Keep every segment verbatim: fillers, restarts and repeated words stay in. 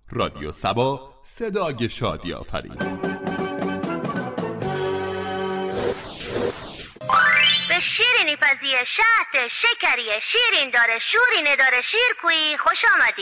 رادیو سبا، صدای شادی آفرین. به شیرینی پزی شهد شکری شیرین داره شورینه داره شیرکویی خوش آمدی.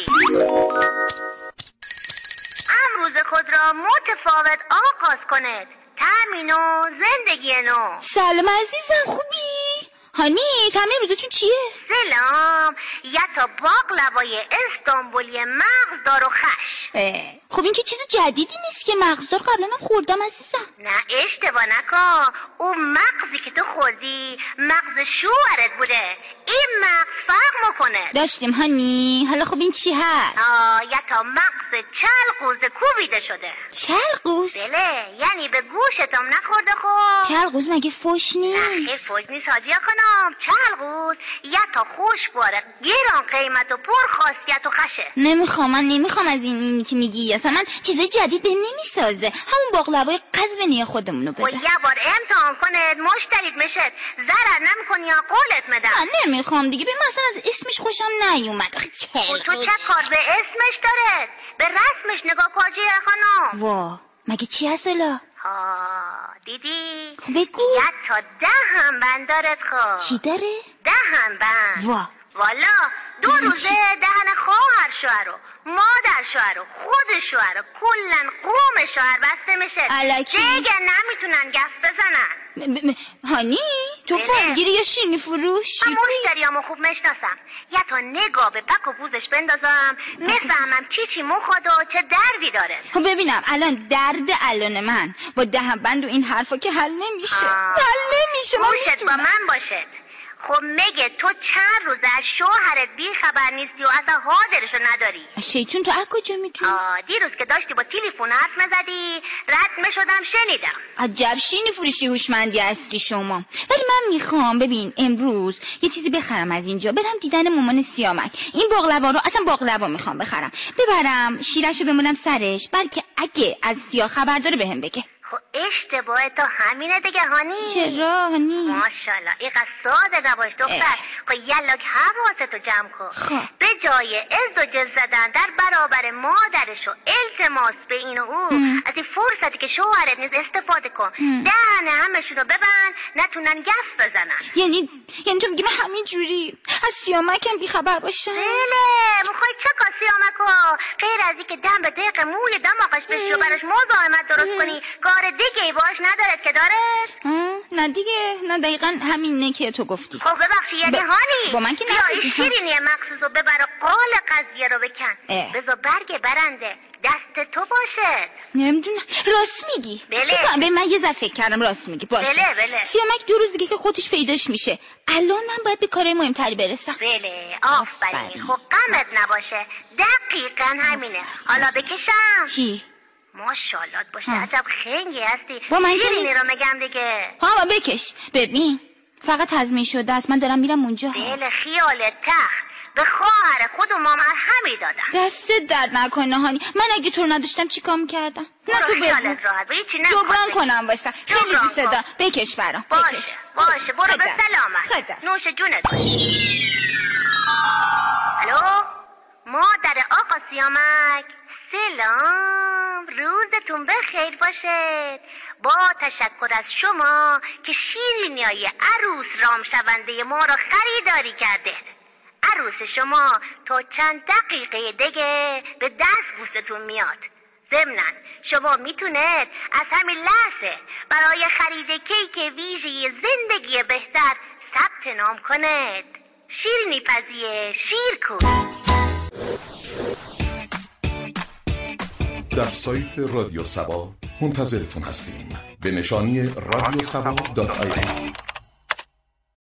امروز خود را متفاوت آغاز کنید. طعمی نو، زندگی نو. سلام عزیزم، خوبی؟ هانی طعم امروزتون چیه؟ سلام. یا تا باقلوای استانبولی مغزدار و خش. خب این که چیز جدیدی نیست که مغزدار قبلا هم خوردم عزیزم. نه اشتباه نکن، اون مغزی که تو خوردی مغز شوهرت بوده. این مغز فرق میکنه. داشتیم هانی. حالا خب این چی هست؟ آه یا تا مغز چلقوز کوبیده شده. چلقوز؟ بله، یعنی به گوشتم نخورده. خب چلقوز مگه فوش نیست؟ نه فوش نیست حاجی خانم. چلقوز یا تا خوشباره گران قیمت و پر خاصیت و خشه. نمیخوام، من نمیخوام از این اینی که میگی. اصلا من چیزای جدید به نمیسازه. همون باقلوای قزوینی خودمونو بده. و یه بار امتحان کنید مشتریت میشد. ضرر نمیکنی یا قولت میدم. من نمیخوام دیگه. به مثلا از اسمش خوشم نیومد. و تو چه کار به اسمش داره؟ به رسمش نگاه کاجی خانم. وا مگه چی هست الا؟ ها دیدی؟ خب بگو. یا تا ده هم بند دارد. خب چی داره؟ ده هم بند. وا والا دو روزه دهن خواهر شوهر و مادر شوهر و خود شوهر و کلن قوم شوهر بسته میشه. الکی دیگه نمیتونن گفت بزنن. م- م- هانی تو فالگیری یا شیرینی فروش؟ من مشتریامو خوب میشناسم. یا تا نگاه به پک و پوزش بندازم میفهمم چی چی مخواد و چه دردی داره. خب ببینم الان درد الان من با دهن بند و این حرفا که حل نمیشه. حل نمیشه. گوشت با من باشه. خب میگه تو چند روز از شوهرت بی خبر نیستی و اصلا حاضرشو نداری. شیطون تو از کجا میتونی؟ آه دیروز که داشتی با تلفن حرف میزدی رد میشدم شنیدم. عجب شینی فروشی هوشمندی هستی شما. ولی من میخوام ببین امروز یه چیزی بخرم از اینجا برم دیدن مامان سیامک. این باقلوا رو اصلا باقلوا میخوام بخرم ببرم شیرشو بمونم سرش بلکه اگه از سیا خبر داره بهم بگه. خب اشتباه تو همینه دیگه هانی. چرا هانی؟ ماشاءالله اینقدر ساده نباش دختر. خب یلاک حواستو جمع کن. خب به جای از و جز زدن در برابر مادرش و التماس به این و او ام. از این فرصتی که شوهرت نیست استفاده کن. دهنه همشونو ببند نتونن گف بزنن. یعنی یعنی تو میگی من همین جوری از سیامکم بی خبر باشم؟ بله میخوای چه کا سیامکو؟ غیر از اینکه دم به دق موی دماغش بشی و براش مزاحمت درست کنی کار دیگه ای باش ندارد که داره؟ نه دیگه نه دقیقا همینه که تو گفتی. خب ببخشی یعنی ب... هانی با من که یا این شیرینی مخصوص رو ببر قال قضیه رو بکن. بذار برگ برنده دست تو باشه. نمیدونم راست میگی. بله به من یه ذره فکر کردم راست میگی باشه. بله بله سیامک دو روز دیگه که خودش پیداش میشه الان من باید به کارهای مهمتری برسم. بله آفرین. خب غمت نباشه دقیقا همینه. حالا بکشم چی؟ ماشاءالله باشه ها. عجب خنگی هستی. با من شیرینی رو میگم دیگه. ها بکش ببین فقط تضمین شده است من دارم میرم اونجا. بله خیالت تخت به خواهر خود و مامان همی دادم. دست درد نکنه هانی. من اگه تو رو نداشتم چیکار میکردم؟ نه تو بگو جبران کنم واسه خیلی دوست دارم. بکش برام باشه بکش. باشه برو به سلامت. نوش جونت. الو مادر آقا سیامک سلام روزتون بخیر باشه. با تشکر از شما که شیرینیای عروس رام شونده ما را خریداری کرده. عروس شما تا چند دقیقه دیگه به دست بوستتون میاد. ضمناً شما میتونید از همین لحظه برای خرید کیک ویژه زندگی بهتر ثبت نام کنید. شیرینی پزی شیرکو در سایت رادیو سبا منتظرتون هستیم به نشانی رادیو سبا دات آی ای.